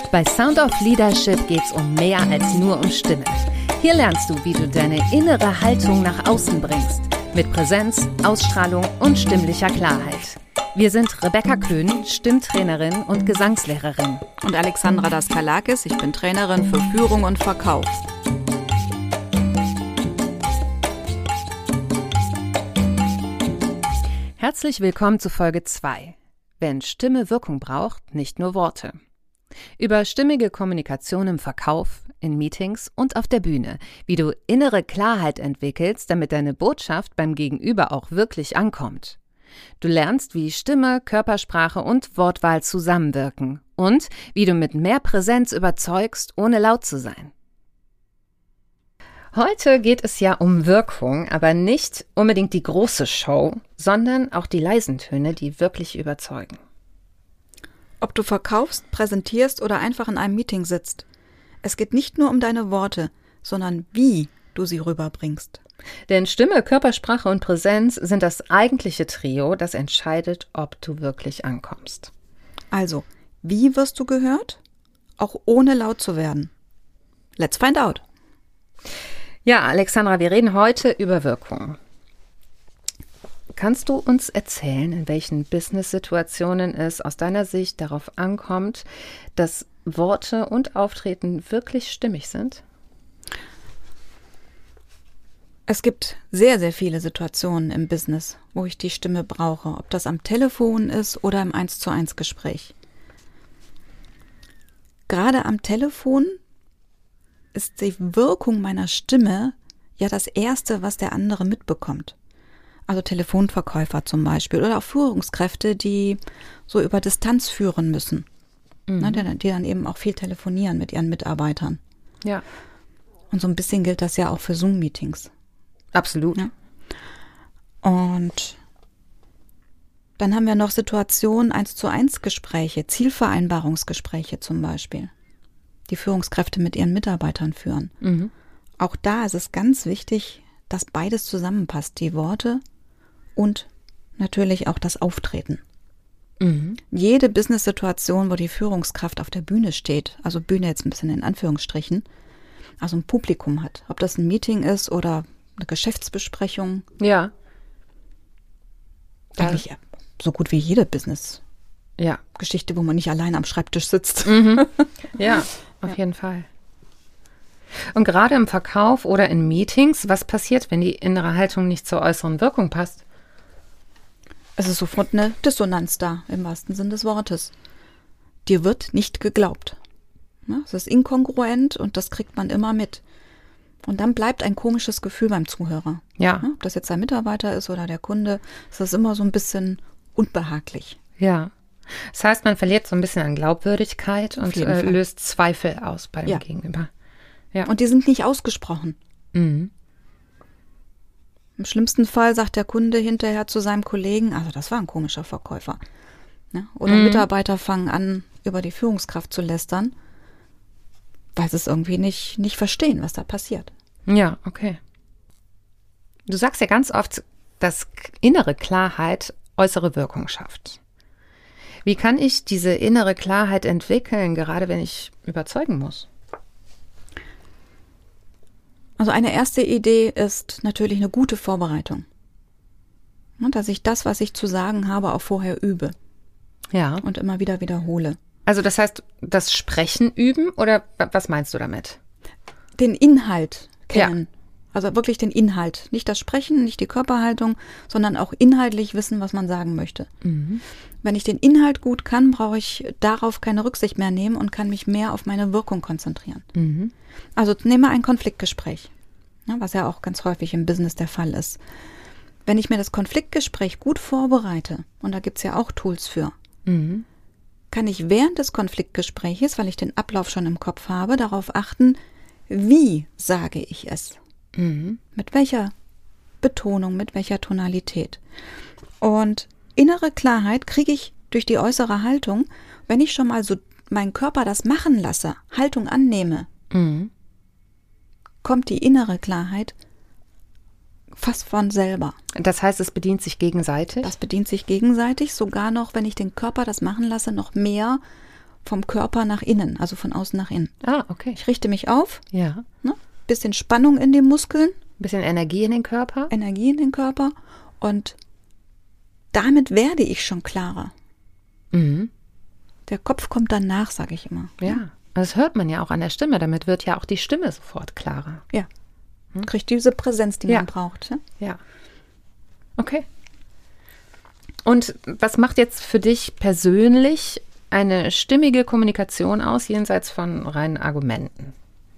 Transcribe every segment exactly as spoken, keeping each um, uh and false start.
Bei Sound of Leadership geht's um mehr als nur um Stimmen. Hier lernst du, wie du deine innere Haltung nach außen bringst. Mit Präsenz, Ausstrahlung und stimmlicher Klarheit. Wir sind Rebecca Köhn, Stimmtrainerin und Gesangslehrerin. Und Alexandra Daskalakis, ich bin Trainerin für Führung und Verkauf. Herzlich willkommen zu Folge zwei. Wenn Stimme Wirkung braucht, nicht nur Worte. Über stimmige Kommunikation im Verkauf, in Meetings und auf der Bühne, wie du innere Klarheit entwickelst, damit deine Botschaft beim Gegenüber auch wirklich ankommt. Du lernst, wie Stimme, Körpersprache und Wortwahl zusammenwirken und wie du mit mehr Präsenz überzeugst, ohne laut zu sein. Heute geht es ja um Wirkung, aber nicht unbedingt die große Show, sondern auch die leisen Töne, die wirklich überzeugen. Ob du verkaufst, präsentierst oder einfach in einem Meeting sitzt. Es geht nicht nur um deine Worte, sondern wie du sie rüberbringst. Denn Stimme, Körpersprache und Präsenz sind das eigentliche Trio, das entscheidet, ob du wirklich ankommst. Also, wie wirst du gehört? Auch ohne laut zu werden. Let's find out. Ja, Alexandra, wir reden heute über Wirkung. Kannst du uns erzählen, in welchen Business-Situationen es aus deiner Sicht darauf ankommt, dass Worte und Auftreten wirklich stimmig sind? Es gibt sehr, sehr viele Situationen im Business, wo ich die Stimme brauche, ob das am Telefon ist oder im eins zu eins Gespräch. Gerade am Telefon ist die Wirkung meiner Stimme ja das Erste, was der andere mitbekommt. Also Telefonverkäufer zum Beispiel oder auch Führungskräfte, die so über Distanz führen müssen. Mhm. Ne, die, die dann eben auch viel telefonieren mit ihren Mitarbeitern. Ja. Und so ein bisschen gilt das ja auch für Zoom-Meetings. Absolut. Ja. Und dann haben wir noch Situationen, eins zu eins Gespräche, Zielvereinbarungsgespräche zum Beispiel, die Führungskräfte mit ihren Mitarbeitern führen. Mhm. Auch da ist es ganz wichtig, dass beides zusammenpasst, die Worte und natürlich auch das Auftreten. Mhm. Jede Business-Situation, wo die Führungskraft auf der Bühne steht, also Bühne jetzt ein bisschen in Anführungsstrichen, also ein Publikum hat, ob das ein Meeting ist oder eine Geschäftsbesprechung. Ja. Eigentlich ja. So gut wie jede Business-Geschichte, ja. wo man nicht allein am Schreibtisch sitzt. Mhm. Ja, auf ja. jeden Fall. Und gerade im Verkauf oder in Meetings, was passiert, wenn die innere Haltung nicht zur äußeren Wirkung passt? Es ist sofort eine Dissonanz da, im wahrsten Sinn des Wortes. Dir wird nicht geglaubt. Ja, es ist inkongruent und das kriegt man immer mit. Und dann bleibt ein komisches Gefühl beim Zuhörer. Ja. Ja, ob das jetzt ein Mitarbeiter ist oder der Kunde, ist das immer so ein bisschen unbehaglich. Ja. Das heißt, man verliert so ein bisschen an Glaubwürdigkeit und äh, löst Zweifel aus bei dem ja. Gegenüber. Ja. Und die sind nicht ausgesprochen. Mhm. Im schlimmsten Fall sagt der Kunde hinterher zu seinem Kollegen, also das war ein komischer Verkäufer. Ja, oder mhm. Mitarbeiter fangen an, über die Führungskraft zu lästern, weil sie es irgendwie nicht, nicht verstehen, was da passiert. Ja, okay. Du sagst ja ganz oft, dass innere Klarheit äußere Wirkung schafft. Wie kann ich diese innere Klarheit entwickeln, gerade wenn ich überzeugen muss? Also eine erste Idee ist natürlich eine gute Vorbereitung. Dass ich das, was ich zu sagen habe, auch vorher übe. Ja. Und immer wieder wiederhole. Also das heißt, das Sprechen üben oder was meinst du damit? Den Inhalt kennen. Ja. Also wirklich den Inhalt. Nicht das Sprechen, nicht die Körperhaltung, sondern auch inhaltlich wissen, was man sagen möchte. Mhm. Wenn ich den Inhalt gut kann, brauche ich darauf keine Rücksicht mehr nehmen und kann mich mehr auf meine Wirkung konzentrieren. Mhm. Also nehme ein Konfliktgespräch, was ja auch ganz häufig im Business der Fall ist. Wenn ich mir das Konfliktgespräch gut vorbereite, und da gibt es ja auch Tools für, mhm. kann ich während des Konfliktgespräches, weil ich den Ablauf schon im Kopf habe, darauf achten, wie sage ich es? Mhm. Mit welcher Betonung, mit welcher Tonalität. Und innere Klarheit kriege ich durch die äußere Haltung, wenn ich schon mal so meinen Körper das machen lasse, Haltung annehme, mhm. kommt die innere Klarheit fast von selber. Das heißt, es bedient sich gegenseitig? Das bedient sich gegenseitig, sogar noch, wenn ich den Körper das machen lasse, noch mehr vom Körper nach innen, also von außen nach innen. Ah, okay. Ich richte mich auf, Ja. ne? Bisschen Spannung in den Muskeln, Ein bisschen Energie in den Körper. Energie in den Körper und damit werde ich schon klarer. Mhm. Der Kopf kommt dann nach, sage ich immer. Ja, das hört man ja auch an der Stimme. Damit wird ja auch die Stimme sofort klarer. Ja. Kriegt diese Präsenz, die Ja. man braucht. Ne? Ja. Okay. Und was macht jetzt für dich persönlich eine stimmige Kommunikation aus, jenseits von reinen Argumenten?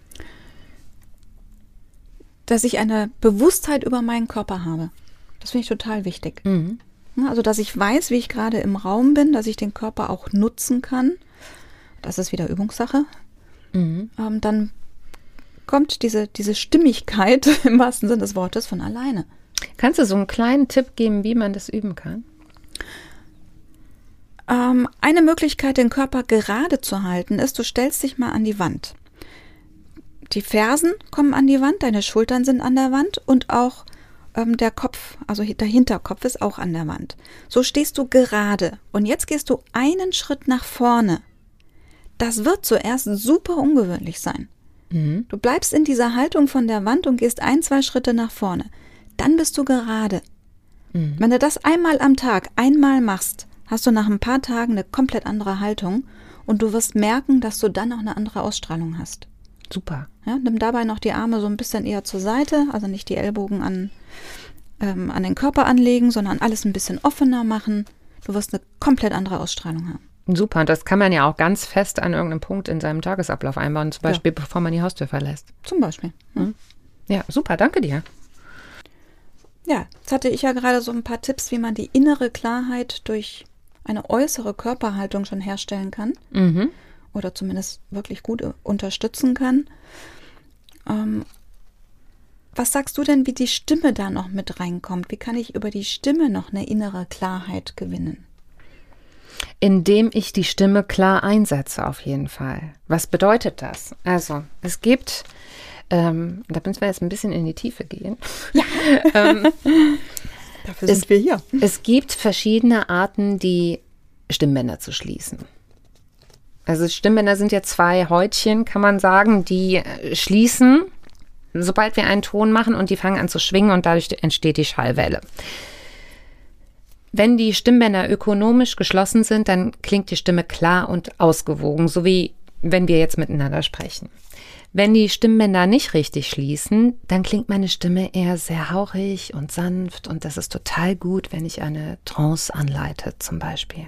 Dass ich eine Bewusstheit über meinen Körper habe. Das finde ich total wichtig. Mhm. Also, dass ich weiß, wie ich gerade im Raum bin, dass ich den Körper auch nutzen kann. Das ist wieder Übungssache. Mhm. Ähm, dann kommt diese, diese Stimmigkeit im wahrsten Sinne des Wortes von alleine. Kannst du so einen kleinen Tipp geben, wie man das üben kann? Ähm, eine Möglichkeit, den Körper gerade zu halten, ist, du stellst dich mal an die Wand. Die Fersen kommen an die Wand, deine Schultern sind an der Wand und auch ähm, der Kopf, also der Hinterkopf ist auch an der Wand. So stehst du gerade und jetzt gehst du einen Schritt nach vorne. Das wird zuerst super ungewöhnlich sein. Mhm. Du bleibst in dieser Haltung von der Wand und gehst ein, zwei Schritte nach vorne. Dann bist du gerade. Mhm. Wenn du das einmal am Tag, einmal machst, hast du nach ein paar Tagen eine komplett andere Haltung und du wirst merken, dass du dann auch eine andere Ausstrahlung hast. Super. Ja, nimm dabei noch die Arme so ein bisschen eher zur Seite, also nicht die Ellbogen an, ähm, an den Körper anlegen, sondern alles ein bisschen offener machen. Du wirst eine komplett andere Ausstrahlung haben. Super. Und das kann man ja auch ganz fest an irgendeinem Punkt in seinem Tagesablauf einbauen, zum Beispiel bevor man die Haustür verlässt. Zum Beispiel. Ja. Ja, super. Danke dir. Ja, jetzt hatte ich ja gerade so ein paar Tipps, wie man die innere Klarheit durch eine äußere Körperhaltung schon herstellen kann. Mhm. Oder zumindest wirklich gut unterstützen kann. Ähm, was sagst du denn, wie die Stimme da noch mit reinkommt? Wie kann ich über die Stimme noch eine innere Klarheit gewinnen? Indem ich die Stimme klar einsetze, auf jeden Fall. Was bedeutet das? Also, es gibt, ähm, da müssen wir jetzt ein bisschen in die Tiefe gehen. Ja. ähm, Dafür sind es, wir hier. Es gibt verschiedene Arten, die Stimmbänder zu schließen. Also Stimmbänder sind ja zwei Häutchen, kann man sagen, die schließen, sobald wir einen Ton machen und die fangen an zu schwingen und dadurch entsteht die Schallwelle. Wenn die Stimmbänder ökonomisch geschlossen sind, dann klingt die Stimme klar und ausgewogen, so wie wenn wir jetzt miteinander sprechen. Wenn die Stimmbänder nicht richtig schließen, dann klingt meine Stimme eher sehr hauchig und sanft und das ist total gut, wenn ich eine Trance anleite zum Beispiel.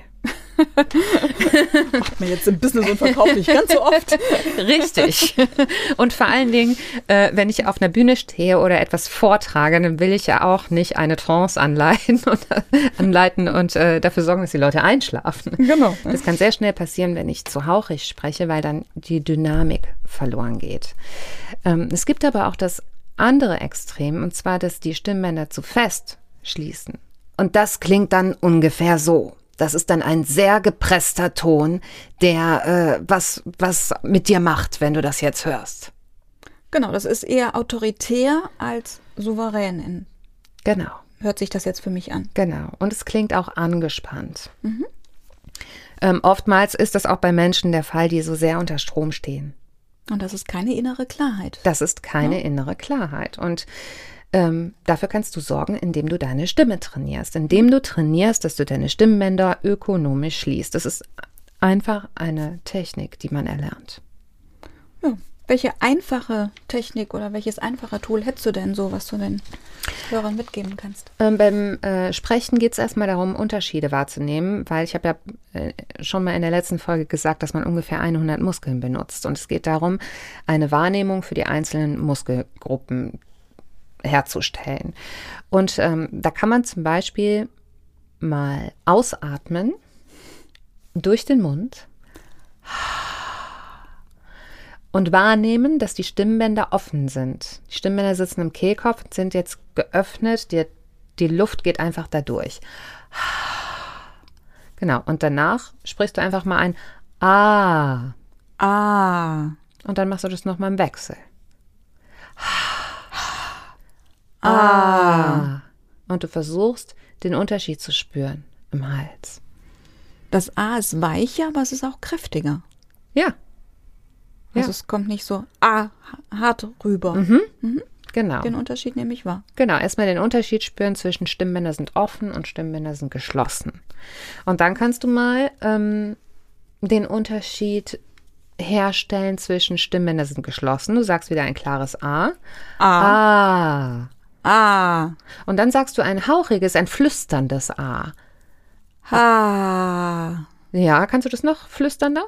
Macht man jetzt im Business und Verkauf nicht ganz so oft. Richtig. Und vor allen Dingen, äh, wenn ich auf einer Bühne stehe oder etwas vortrage, dann will ich ja auch nicht eine Trance anleiten und, äh, anleiten und äh, dafür sorgen, dass die Leute einschlafen. Genau. Das kann sehr schnell passieren, wenn ich zu hauchig spreche, weil dann die Dynamik verloren geht. Ähm, es gibt aber auch das andere Extrem, und zwar, dass die Stimmbänder zu fest schließen. Und das klingt dann ungefähr so. Das ist dann ein sehr gepresster Ton, der äh, was, was mit dir macht, wenn du das jetzt hörst. Genau, das ist eher autoritär als souverän. In, genau. Hört sich das jetzt für mich an. Genau. Und es klingt auch angespannt. Mhm. Ähm, oftmals ist das auch bei Menschen der Fall, die so sehr unter Strom stehen. Und das ist keine innere Klarheit. Das ist keine ja. innere Klarheit. Und Ähm, dafür kannst du sorgen, indem du deine Stimme trainierst. Indem du trainierst, dass du deine Stimmbänder ökonomisch schließt. Das ist einfach eine Technik, die man erlernt. Ja. Welche einfache Technik oder welches einfache Tool hättest du denn so, was du den Hörern mitgeben kannst? Ähm, beim äh, Sprechen geht es erstmal darum, Unterschiede wahrzunehmen, weil ich habe ja äh, schon mal in der letzten Folge gesagt, dass man ungefähr hundert Muskeln benutzt. Und es geht darum, eine Wahrnehmung für die einzelnen Muskelgruppen herzustellen. Und ähm, da kann man zum Beispiel mal ausatmen durch den Mund und wahrnehmen, dass die Stimmbänder offen sind. Die Stimmbänder sitzen im Kehlkopf, sind jetzt geöffnet, die, die Luft geht einfach da durch. Genau, und danach sprichst du einfach mal ein Ah. Ah. Und dann machst du das nochmal im Wechsel. Ah. Und du versuchst, den Unterschied zu spüren im Hals. Das A ist weicher, aber es ist auch kräftiger. Ja. Also Ja. es kommt nicht so A hart rüber. Mhm. Mhm. Genau. Den Unterschied nehme ich wahr. Genau, erstmal den Unterschied spüren zwischen Stimmbänder sind offen und Stimmbänder sind geschlossen. Und dann kannst du mal ähm, den Unterschied herstellen zwischen Stimmbänder sind geschlossen. Du sagst wieder ein klares A. A. A. A. Und dann sagst du ein hauchiges, ein flüsterndes A. Ha. Ja, kannst du das noch flüsternder?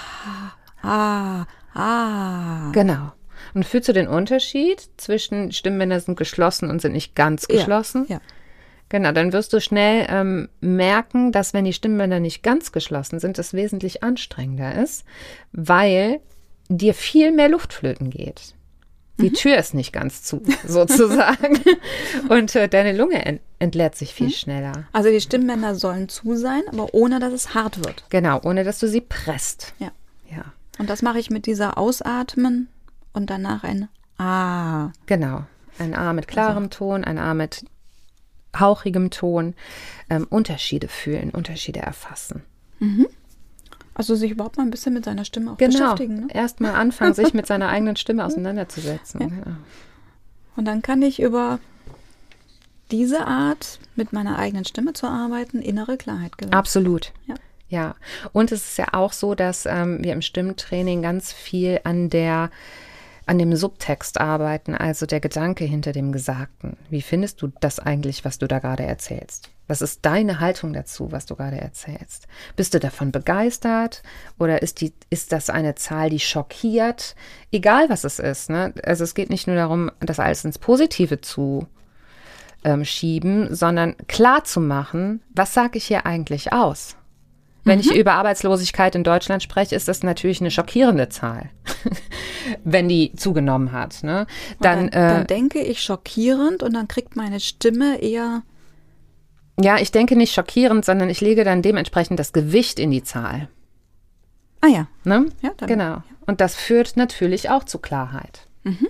Ah. Ah. Genau. Und fühlst du den Unterschied zwischen Stimmbänder sind geschlossen und sind nicht ganz Ja, geschlossen? ja. Genau, dann wirst du schnell ähm, merken, dass wenn die Stimmbänder nicht ganz geschlossen sind, es wesentlich anstrengender ist, weil dir viel mehr Luft flöten geht. Die mhm. Tür ist nicht ganz zu, sozusagen. Und äh, deine Lunge ent- entleert sich viel mhm. schneller. Also die Stimmbänder sollen zu sein, aber ohne, dass es hart wird. Genau, ohne dass du sie presst. Ja. Ja. Und das mache ich mit dieser Ausatmen und danach ein A. Genau, ein A mit klarem also. Ton, ein A mit hauchigem Ton. Ähm, Unterschiede fühlen, Unterschiede erfassen. Mhm. Also sich überhaupt mal ein bisschen mit seiner Stimme auch genau. beschäftigen. Ne? Erst mal anfangen, sich mit seiner eigenen Stimme auseinanderzusetzen. Ja. Genau. Und dann kann ich über diese Art, mit meiner eigenen Stimme zu arbeiten, innere Klarheit gewinnen. Absolut. Ja. Ja, und es ist ja auch so, dass ähm, wir im Stimmtraining ganz viel an der, an dem Subtext arbeiten, also der Gedanke hinter dem Gesagten. Wie findest du das eigentlich, was du da gerade erzählst? Was ist deine Haltung dazu, was du gerade erzählst? Bist du davon begeistert oder ist die, ist das eine Zahl, die schockiert? Egal, was es ist, ne? Also es geht nicht nur darum, das alles ins Positive zu ähm, schieben, sondern klar zu machen, was sage ich hier eigentlich aus? Wenn ich über Arbeitslosigkeit in Deutschland spreche, ist das natürlich eine schockierende Zahl, wenn die zugenommen hat. Ne? Dann, dann, dann äh, denke ich schockierend und dann kriegt meine Stimme eher... Ja, ich denke nicht schockierend, sondern ich lege dann dementsprechend das Gewicht in die Zahl. Ah ja. Ne? Ja, dann, genau. Ja. Und das führt natürlich auch zu Klarheit. Mhm.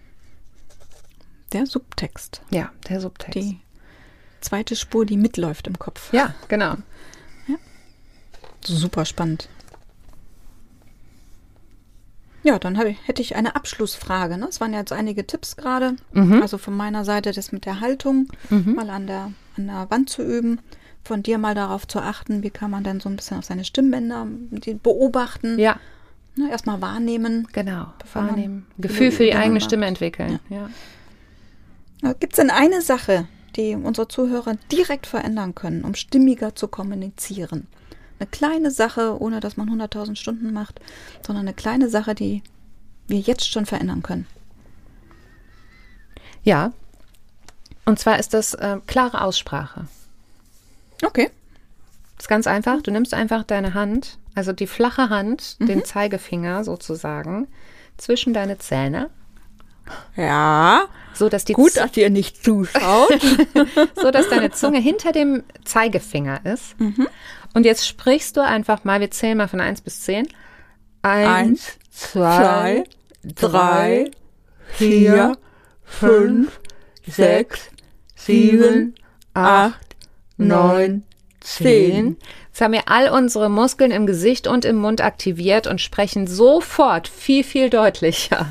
Der Subtext. Ja, der Subtext. Die zweite Spur, die mitläuft im Kopf. Ja, genau. Super spannend. Ja, dann habe ich, hätte ich eine Abschlussfrage. Ne? Es waren ja jetzt einige Tipps gerade. Mhm. Also von meiner Seite das mit der Haltung Mhm. mal an der, an der Wand zu üben. Von dir mal darauf zu achten, wie kann man denn so ein bisschen auf seine Stimmbänder die beobachten. Ja, Ne? Erstmal wahrnehmen. genau. Bevor man Wahrnehmen. Gefühl für die über- eigene über- Stimme entwickeln. Ja. Gibt es denn eine Sache, die unsere Zuhörer direkt verändern können, um stimmiger zu kommunizieren? Eine kleine Sache, ohne dass man hunderttausend Stunden macht, sondern eine kleine Sache, die wir jetzt schon verändern können. Ja. Und zwar ist das äh, klare Aussprache. Okay. Das ist ganz einfach. Du nimmst einfach deine Hand, also die flache Hand, Mhm. den Zeigefinger sozusagen, zwischen deine Zähne, Ja. so dass die Gut, Z- dass ihr nicht zuschaut. so dass deine Zunge hinter dem Zeigefinger ist. Mhm. Und jetzt sprichst du einfach mal, wir zählen mal von eins bis zehn. Eins, zwei, drei, vier, fünf, sechs, sieben, acht, neun, zehn. Jetzt haben wir all unsere Muskeln im Gesicht und im Mund aktiviert und sprechen sofort viel, viel deutlicher.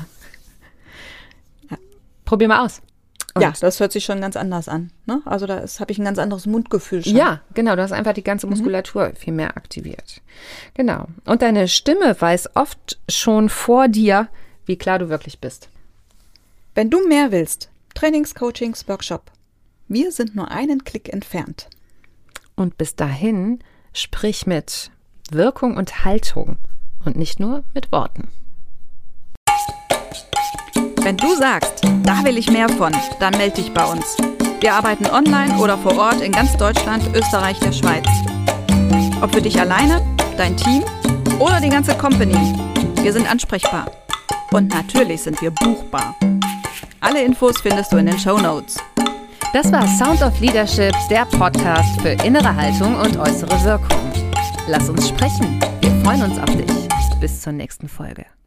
Probier mal aus. Und Ja, das hört sich schon ganz anders an. Ne? Also da habe ich ein ganz anderes Mundgefühl schon. Ja, genau, du hast einfach die ganze Muskulatur viel mehr aktiviert. Genau. Und deine Stimme weiß oft schon vor dir, wie klar du wirklich bist. Wenn du mehr willst, Trainings, Coachings, Workshop. Wir sind nur einen Klick entfernt. Und bis dahin sprich mit Wirkung und Haltung und nicht nur mit Worten. Wenn du sagst, da will ich mehr von, dann melde dich bei uns. Wir arbeiten online oder vor Ort in ganz Deutschland, Österreich, der Schweiz. Ob für dich alleine, dein Team oder die ganze Company. Wir sind ansprechbar. Und natürlich sind wir buchbar. Alle Infos findest du in den Shownotes. Das war Sound of Leadership, der Podcast für innere Haltung und äußere Wirkung. Lass uns sprechen. Wir freuen uns auf dich. Bis zur nächsten Folge.